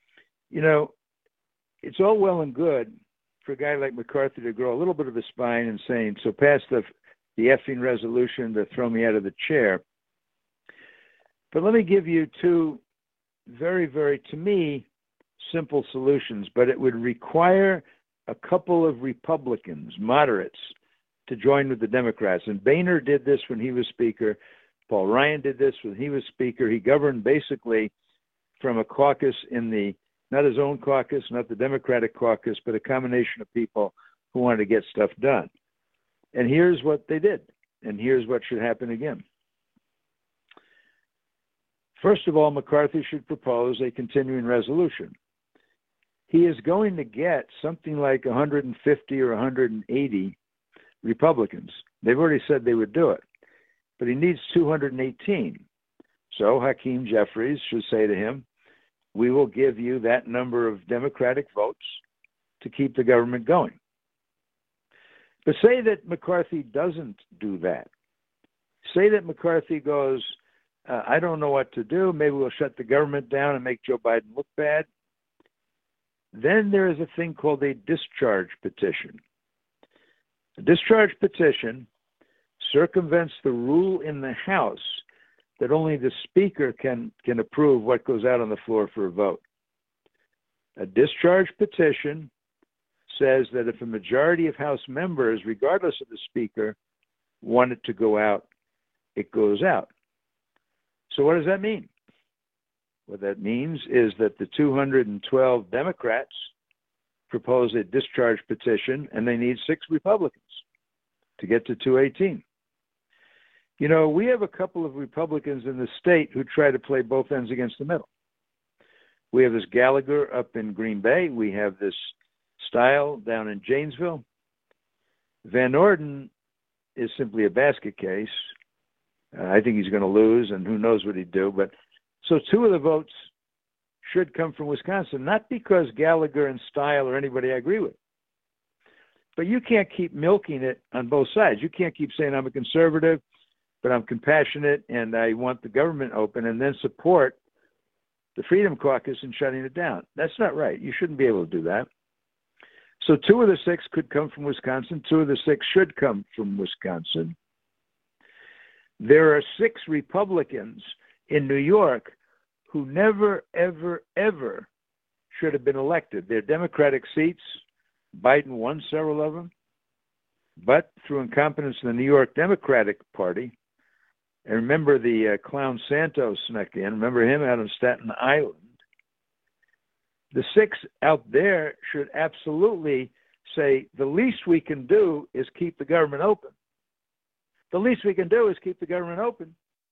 it's all well and good for a guy like McCarthy to grow a little bit of a spine and saying, so pass the effing resolution to throw me out of the chair. But let me give you 2 very, very, to me, simple solutions, but it would require a couple of Republicans, moderates, to join with the Democrats. And Boehner did this when he was Speaker. Paul Ryan did this when he was Speaker. He governed basically from a caucus not his own caucus, not the Democratic caucus, but a combination of people who wanted to get stuff done. And here's what they did, and here's what should happen again. First of all, McCarthy should propose a continuing resolution. He is going to get something like 150 or 180 Republicans. They've already said they would do it, but he needs 218. So Hakeem Jeffries should say to him, we will give you that number of Democratic votes to keep the government going. But say that McCarthy doesn't do that. Say that McCarthy goes, I don't know what to do. Maybe we'll shut the government down and make Joe Biden look bad. Then there is a thing called a discharge petition. A discharge petition circumvents the rule in the House that only the Speaker can approve what goes out on the floor for a vote. A discharge petition says that if a majority of House members, regardless of the Speaker, want it to go out, it goes out. So what does that mean? What that means is that the 212 Democrats propose a discharge petition, and they need 6 Republicans to get to 218. We have a couple of Republicans in the state who try to play both ends against the middle. We have this Gallagher up in Green Bay. We have this Style down in Janesville. Van Orden is simply a basket case. I think he's going to lose, and who knows what he'd do. But so 2 of the votes should come from Wisconsin, not because Gallagher and Style or anybody I agree with. But you can't keep milking it on both sides. You can't keep saying I'm a conservative, but I'm compassionate and I want the government open, and then support the Freedom Caucus in shutting it down. That's not right. You shouldn't be able to do that. So 2 of the 6 could come from Wisconsin. 2 of the 6 should come from Wisconsin. There are 6 Republicans in New York who never, ever, ever should have been elected. They're Democratic seats. Biden won several of them. But through incompetence in the New York Democratic Party, and remember the clown Santos snuck in. Remember him out of Staten Island. The 6 out there should absolutely say the least we can do is keep the government open. The least we can do is keep the government open.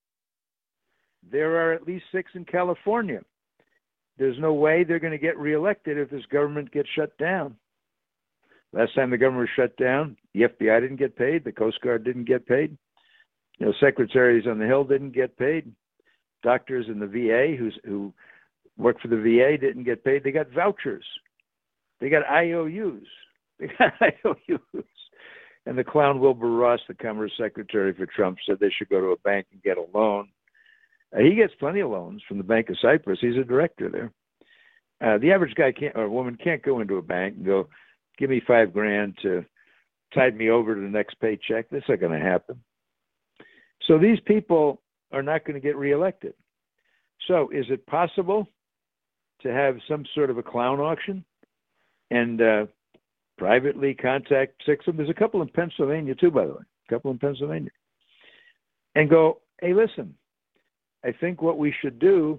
There are at least 6 in California. There's no way they're going to get reelected if this government gets shut down. Last time the government was shut down, the FBI didn't get paid. The Coast Guard didn't get paid. Secretaries on the Hill didn't get paid. Doctors in the VA who work for the VA didn't get paid. They got vouchers. They got IOUs. The guy he'll use. And the clown Wilbur Ross, the Commerce Secretary for Trump, said they should go to a bank and get a loan. He gets plenty of loans from the Bank of Cyprus. He's a director there. The average guy or woman can't go into a bank and go, give me $5,000 to tide me over to the next paycheck. That's not going to happen. So these people are not going to get reelected. So is it possible to have some sort of a clown auction and privately contact 6 of them? There's a couple in Pennsylvania too, by the way, a couple in Pennsylvania. And go, hey, listen, I think what we should do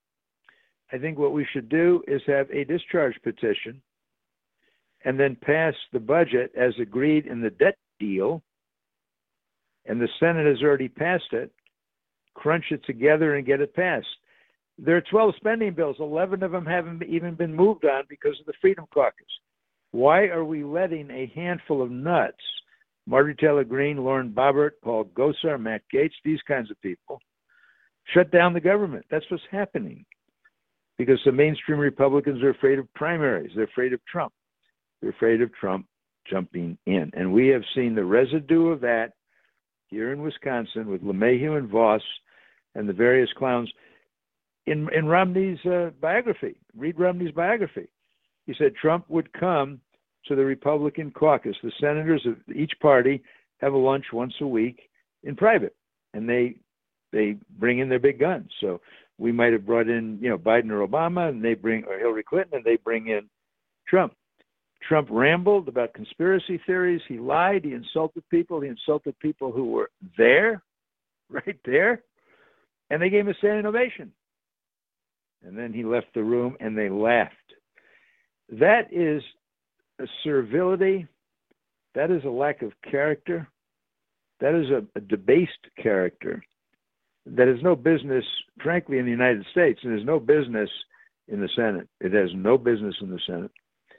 is have a discharge petition and then pass the budget as agreed in the debt deal. And the Senate has already passed it. Crunch it together and get it passed. There are 12 spending bills. 11 of them haven't even been moved on because of the Freedom Caucus. Why are we letting a handful of nuts, Marjorie Taylor Greene, Lauren Boebert, Paul Gosar, Matt Gaetz, these kinds of people, shut down the government? That's what's happening. Because the mainstream Republicans are afraid of primaries. They're afraid of Trump. They're afraid of Trump jumping in. And we have seen the residue of that here in Wisconsin with LeMahieu and Voss and the various clowns. In Romney's biography, read Romney's biography. He said Trump would come to the Republican caucus. The senators of each party have a lunch once a week in private, and they bring in their big guns. So we might have brought in, Biden or Obama, and or Hillary Clinton, and they bring in Trump. Trump rambled about conspiracy theories. He lied. He insulted people. He insulted people who were there, right there, and they gave him a standing ovation. And then he left the room, and they laughed. That is a servility. That is a lack of character. That is a debased character that has no business, frankly, in the United States, and has no business in the Senate. It has no business in the Senate.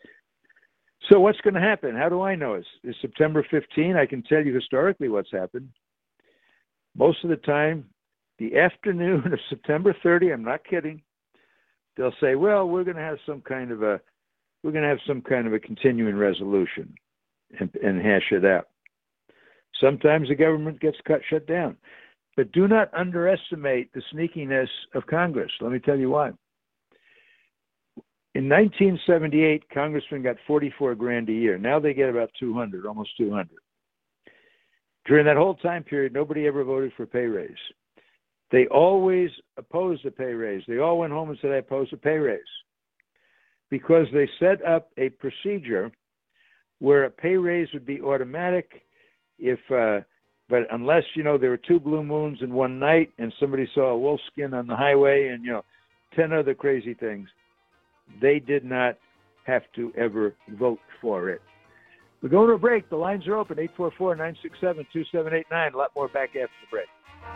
So what's going to happen? How do I know? Is September 15? I can tell you historically what's happened. Most of the time, the afternoon of September 30, I'm not kidding, they'll say, well, we're going to have some kind of a continuing resolution and hash it out. Sometimes the government gets shut down. But do not underestimate the sneakiness of Congress. Let me tell you why. In 1978, congressmen got $44,000 a year. Now they get about 200, almost 200. During that whole time period, nobody ever voted for a pay raise. They always opposed a pay raise. They all went home and said, I oppose a pay raise. Because they set up a procedure where a pay raise would be automatic but unless, there were 2 blue moons in one night and somebody saw a wolf skin on the highway and, 10 other crazy things, they did not have to ever vote for it. We're going to a break. The lines are open, 844-967-2789. A lot more back after the break.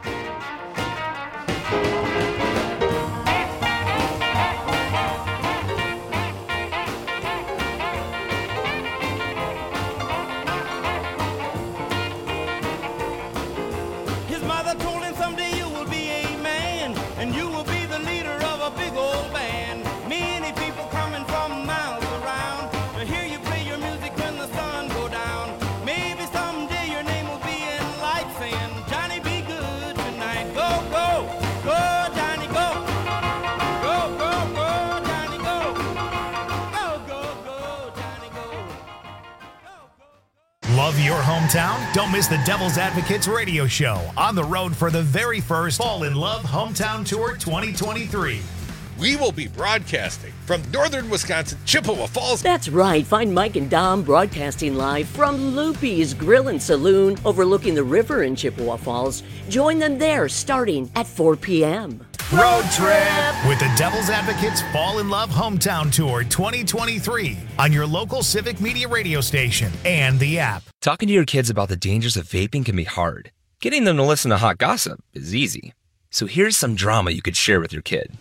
Love your hometown? Don't miss the Devil's Advocates radio show on the road for the very first Fall in Love Hometown Tour 2023. We will be broadcasting from northern Wisconsin, Chippewa Falls. That's right. Find Mike and Dom broadcasting live from Loopy's Grill and Saloon overlooking the river in Chippewa Falls. Join them there starting at 4 p.m. Road trip with the Devil's Advocates Fall in Love Hometown Tour 2023 on your local Civic Media radio station and the app. Talking to your kids about the dangers of vaping can be hard. Getting them to listen to hot gossip is easy. So here's some drama you could share with your kid.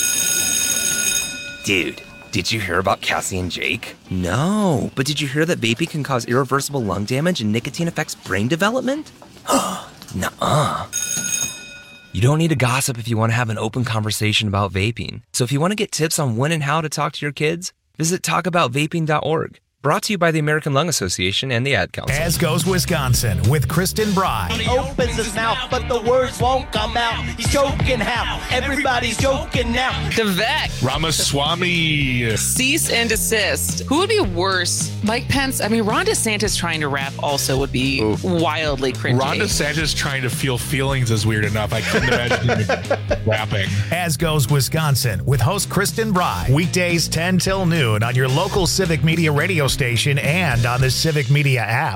Dude, did you hear about Cassie and Jake? No, but did you hear that vaping can cause irreversible lung damage and nicotine affects brain development? Nuh-uh. You don't need to gossip if you want to have an open conversation about vaping. So if you want to get tips on when and how to talk to your kids, visit talkaboutvaping.org. Brought to you by the American Lung Association and the Ad Council. As Goes Wisconsin with Kristen Bry. He opens his mouth, but the words won't come out. He's joking now. Everybody's joking now. Devek. Ramaswamy. Cease and desist. Who would be worse? Mike Pence? I mean, Ron DeSantis trying to rap also would be wildly cringy. Ron DeSantis trying to feel feelings is weird enough. I couldn't imagine him rapping. As Goes Wisconsin with host Kristen Bry. Weekdays 10 till noon on your local Civic Media radio station and on the Civic Media app.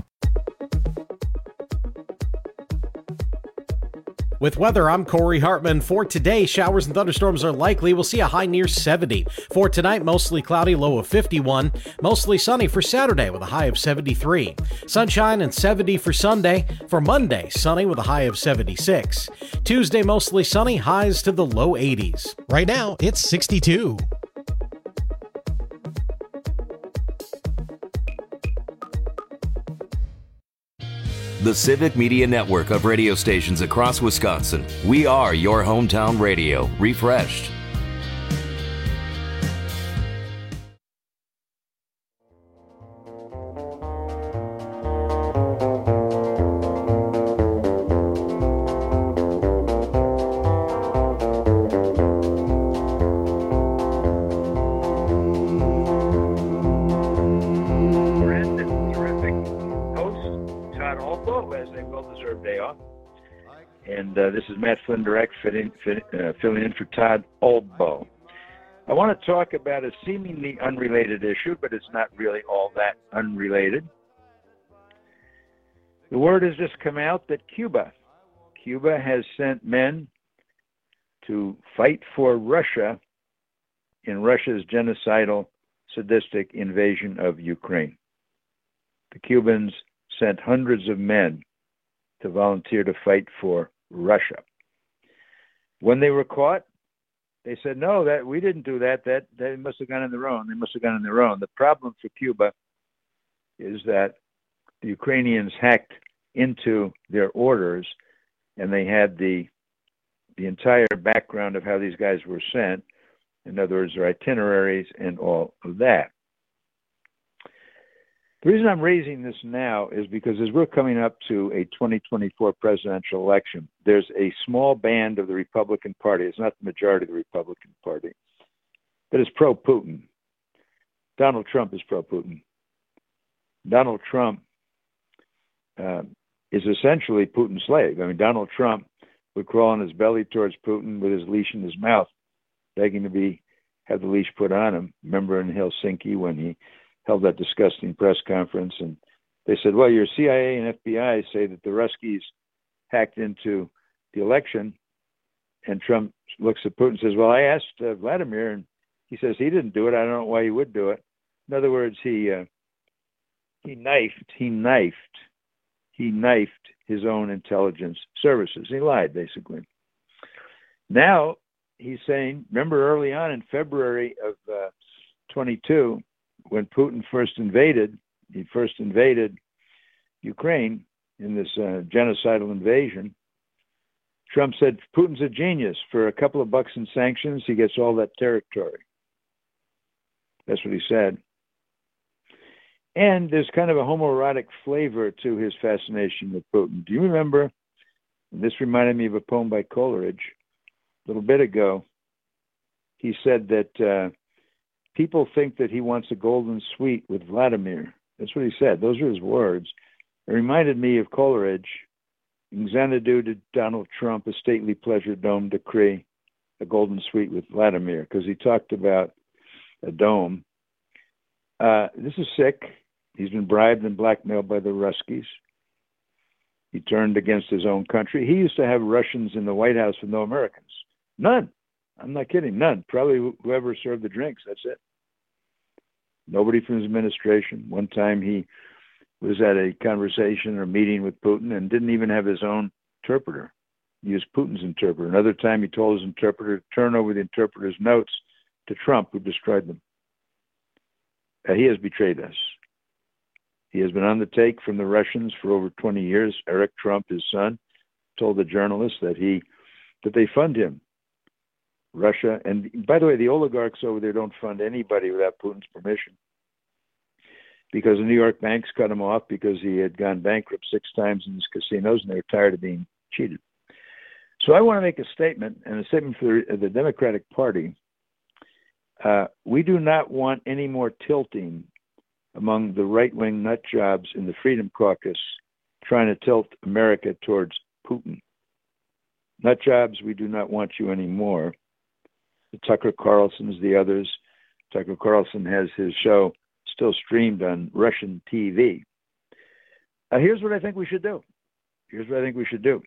With weather, I'm Corey Hartman. For today, showers and thunderstorms are likely. We'll see a high near 70. For tonight, mostly cloudy, low of 51. Mostly sunny for Saturday with a high of 73. Sunshine and 70 for Sunday. For Monday, sunny with a high of 76. Tuesday, mostly sunny, highs to the low 80s. Right now, it's 62. The Civic Media Network of radio stations across Wisconsin. We are your hometown radio, refreshed. This is Matt Flynn Direct filling in for Todd Olbo. I want to talk about a seemingly unrelated issue, but it's not really all that unrelated. The word has just come out that Cuba has sent men to fight for Russia in Russia's genocidal, sadistic invasion of Ukraine. The Cubans sent hundreds of men to volunteer to fight for Russia. When they were caught, they said, no, that we didn't do that. That they must have gone on their own. They must have gone on their own. The problem for Cuba is that the Ukrainians hacked into their orders, and they had the entire background of how these guys were sent. In other words, their itineraries and all of that. The reason I'm raising this now is because as we're coming up to a 2024 presidential election, there's a small band of the Republican Party. It's not the majority of the Republican Party, but it's pro-Putin. Donald Trump is pro-Putin. Donald Trump is essentially Putin's slave. I mean, Donald Trump would crawl on his belly towards Putin with his leash in his mouth, begging to have the leash put on him. Remember in Helsinki when he held that disgusting press conference, and they said, well, your CIA and FBI say that the Ruskies hacked into the election, and Trump looks at Putin and says, well, I asked Vladimir, and he says he didn't do it. I don't know why he would do it. In other words, he knifed his own intelligence services. He lied, basically. Now he's saying, remember early on in February of 22, when Putin first invaded Ukraine in this genocidal invasion, Trump said Putin's a genius. For a couple of bucks in sanctions, he gets all that territory. That's what he said. And there's kind of a homoerotic flavor to his fascination with Putin. Do you remember? This reminded me of a poem by Coleridge. A little bit ago, he said that people think that he wants a golden suite with Vladimir. That's what he said. Those are his words. It reminded me of Coleridge. In Xanadu to Donald Trump, a stately pleasure dome decree, a golden suite with Vladimir, because he talked about a dome. This is sick. He's been bribed and blackmailed by the Ruskies. He turned against his own country. He used to have Russians in the White House with no Americans. None. I'm not kidding. None. Probably whoever served the drinks. That's it. Nobody from his administration. One time he was at a conversation or meeting with Putin and didn't even have his own interpreter. He used Putin's interpreter. Another time he told his interpreter to turn over the interpreter's notes to Trump, who destroyed them. He has betrayed us. He has been on the take from the Russians for over 20 years. Eric Trump, his son, told the journalists that they fund him. Russia, and by the way, the oligarchs over there don't fund anybody without Putin's permission. because the New York banks cut him off because he had gone bankrupt 6 times in his casinos, and they were tired of being cheated. So I want to make a statement, and a statement for the Democratic Party. We do not want any more tilting among the right-wing nut jobs in the Freedom Caucus trying to tilt America towards Putin. Nut jobs, we do not want you anymore. The Tucker Carlsons, the others. Tucker Carlson has his show still streamed on Russian TV. Here's what I think we should do. The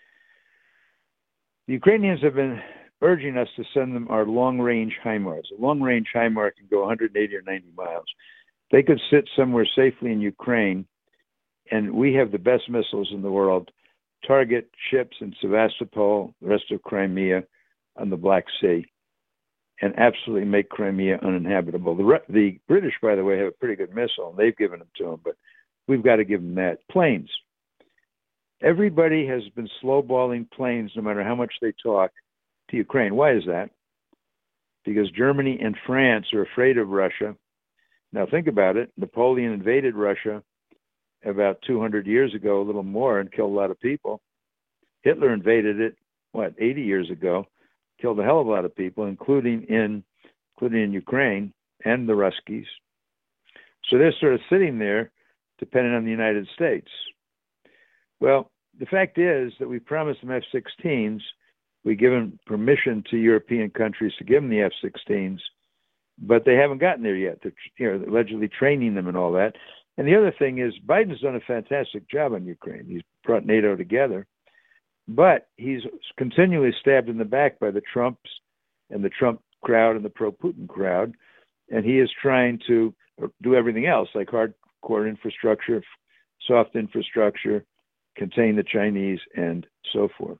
Ukrainians have been urging us to send them our long-range HIMARS. A long-range HIMARS can go 180 or 90 miles. They could sit somewhere safely in Ukraine, and we have the best missiles in the world, target ships in Sevastopol, the rest of Crimea, on the Black Sea, and absolutely make Crimea uninhabitable. The British, by the way, have a pretty good missile, and they've given them to them, but we've got to give them that. Planes. Everybody has been slowballing planes, no matter how much they talk, to Ukraine. Why is that? Because Germany and France are afraid of Russia. Now think about it. Napoleon invaded Russia about 200 years ago, a little more, and killed a lot of people. Hitler invaded it, 80 years ago, killed a hell of a lot of people, including in Ukraine and the Ruskies. So they're sort of sitting there depending on the United States. Well, the fact is that we promised them F-16s. We've given permission to European countries to give them the F-16s, but they haven't gotten there yet. They're allegedly training them and all that. And the other thing is Biden's done a fantastic job on Ukraine. He's brought NATO together, but he's continually stabbed in the back by the Trumps and the Trump crowd and the pro-Putin crowd, and he is trying to do everything else, like hardcore infrastructure, soft infrastructure, contain the Chinese, and so forth.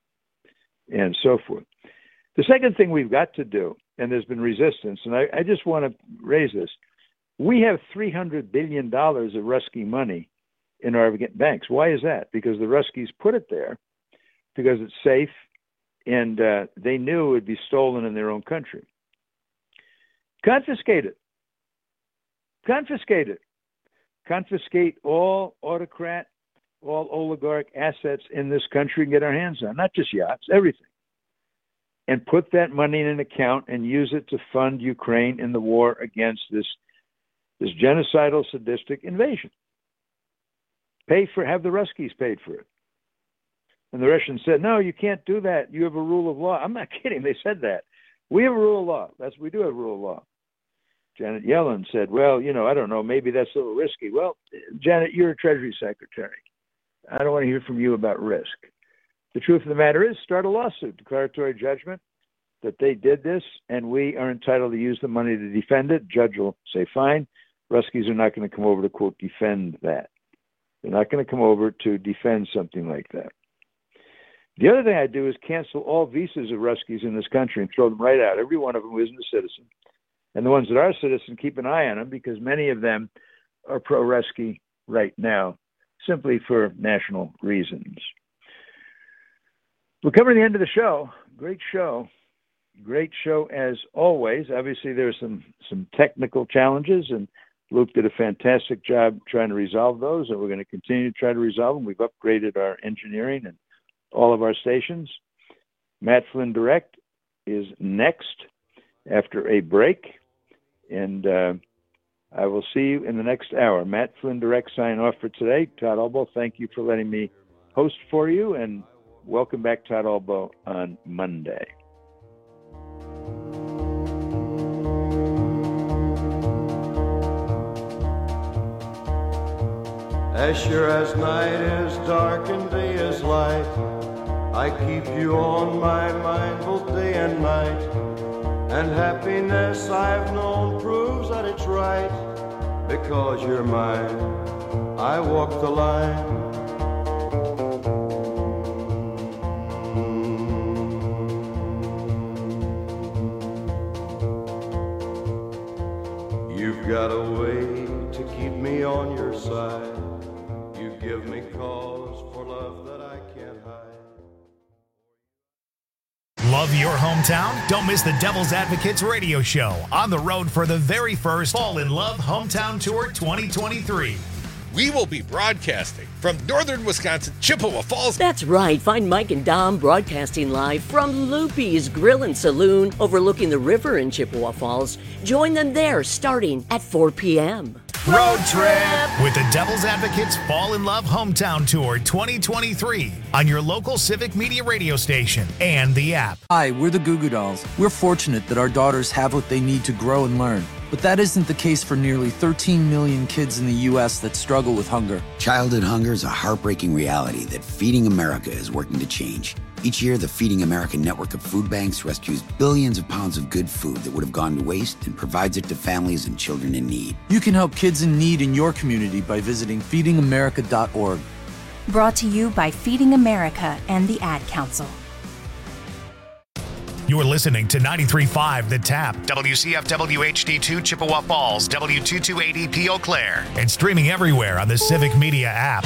The second thing we've got to do, and there's been resistance, and I just want to raise this. We have $300 billion of Rusky money in our banks. Why is that? Because the Ruskies put it there because it's safe, and they knew it would be stolen in their own country. Confiscate it. Confiscate all autocrat, all oligarch assets in this country and get our hands on, not just yachts, everything. And put that money in an account and use it to fund Ukraine in the war against this genocidal, sadistic invasion. Have the Ruskies paid for it. And the Russians said, no, you can't do that. You have a rule of law. I'm not kidding. They said that. We have a rule of law. We do have a rule of law. Janet Yellen said, well, I don't know, maybe that's a little risky. Well, Janet, you're a Treasury Secretary. I don't want to hear from you about risk. The truth of the matter is, start a lawsuit, declaratory judgment, that they did this, and we are entitled to use the money to defend it. Judge will say, fine. Ruskies are not going to come over to, quote, defend that. They're not going to come over to defend something like that. The other thing I do is cancel all visas of Ruskies in this country and throw them right out, every one of them who isn't a citizen. And the ones that are citizens, keep an eye on them, because many of them are pro-Rusky right now, simply for national reasons. We're coming to the end of the show. Great show as always. Obviously, there are some technical challenges, and Luke did a fantastic job trying to resolve those, and we're going to continue to try to resolve them. We've upgraded our engineering and all of our stations. Matt Flynn Direct is next after a break, and I will see you in the next hour. Matt Flynn Direct sign off for today. Todd Albo, thank you for letting me host for you, and welcome back, Todd Albo, on Monday. As sure as night is dark and day is light, I keep you on my mind both day and night. And happiness I've known proves that it's right. Because you're mine, I walk the line. You've got a way to keep me on your side. You give me cause for love that I can't hide. Love your hometown? Don't miss the Devil's Advocates radio show on the road for the very first Fall in Love Hometown Tour 2023. We will be broadcasting from northern Wisconsin, Chippewa Falls. That's right. Find Mike and Dom broadcasting live from Loopy's Grill and Saloon overlooking the river in Chippewa Falls. Join them there starting at 4 p.m. Road trip with the Devil's Advocates Fall in Love Hometown Tour 2023 on your local Civic Media radio station and the app. Hi, we're the Goo Goo Dolls. We're fortunate that our daughters have what they need to grow and learn. But that isn't the case for nearly 13 million kids in the U.S. that struggle with hunger. Childhood hunger is a heartbreaking reality that Feeding America is working to change. Each year, the Feeding America network of food banks rescues billions of pounds of good food that would have gone to waste and provides it to families and children in need. You can help kids in need in your community by visiting feedingamerica.org. Brought to you by Feeding America and the Ad Council. You're listening to 93.5 The Tap, WCFW HD2 Chippewa Falls, W228EP Eau Claire, and streaming everywhere on the Civic Media app.